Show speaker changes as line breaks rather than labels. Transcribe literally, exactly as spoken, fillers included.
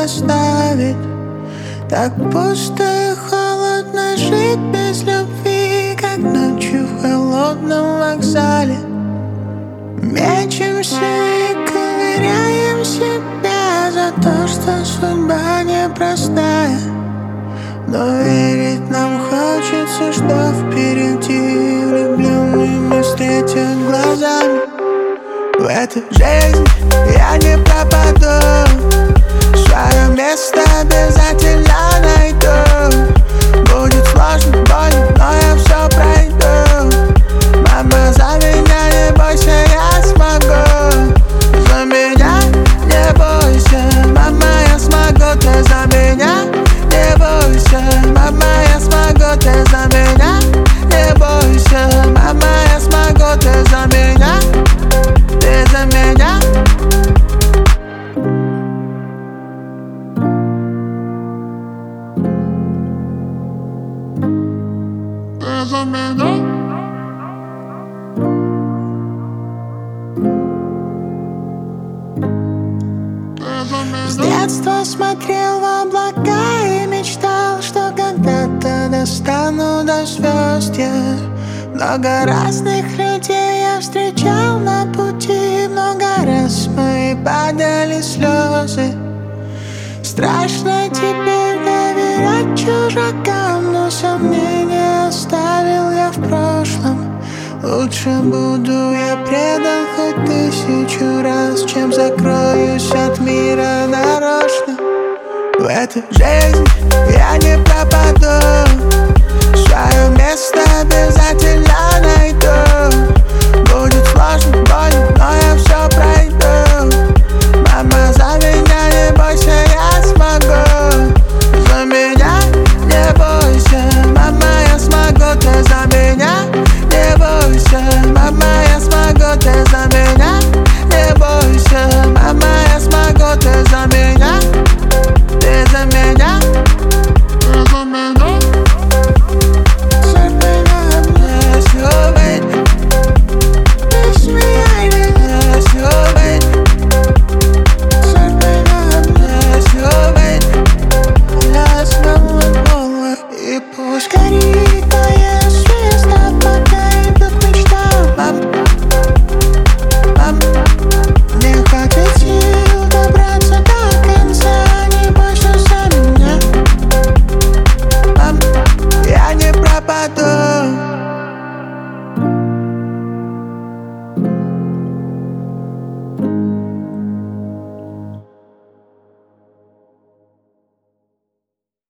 доставить. Так пусто и холодно жить без любви, как ночью в холодном вокзале. Мечемся и ковыряем себя за то, что судьба непростая. Но верить нам хочется, что впереди влюбленные мы встретят глазами. В этой жизни я не пропаду, свое место обязательно найду. Будет сложно, больно, но я все пройду. Мама, за меня не бойся, я смогу. За меня не бойся, мама, я смогу. Ты за меня не бойся, мама, я смогу. Ты за меня не бойся, мама, я смогу. Ты за меня, ты за меня. Ты за меня. С детства смотрел в облака и мечтал, что когда-то достану до звезд я. Много разных людей я встречал на пути, много раз мои падали слезы. Страшно теперь доверять чужакам, но сомнения оставил я в прошлом. Лучше буду я предан хоть тысячу раз, чем закроюсь от мира нарочно. В этой жизни я не пропаду, свое место обязательно найду.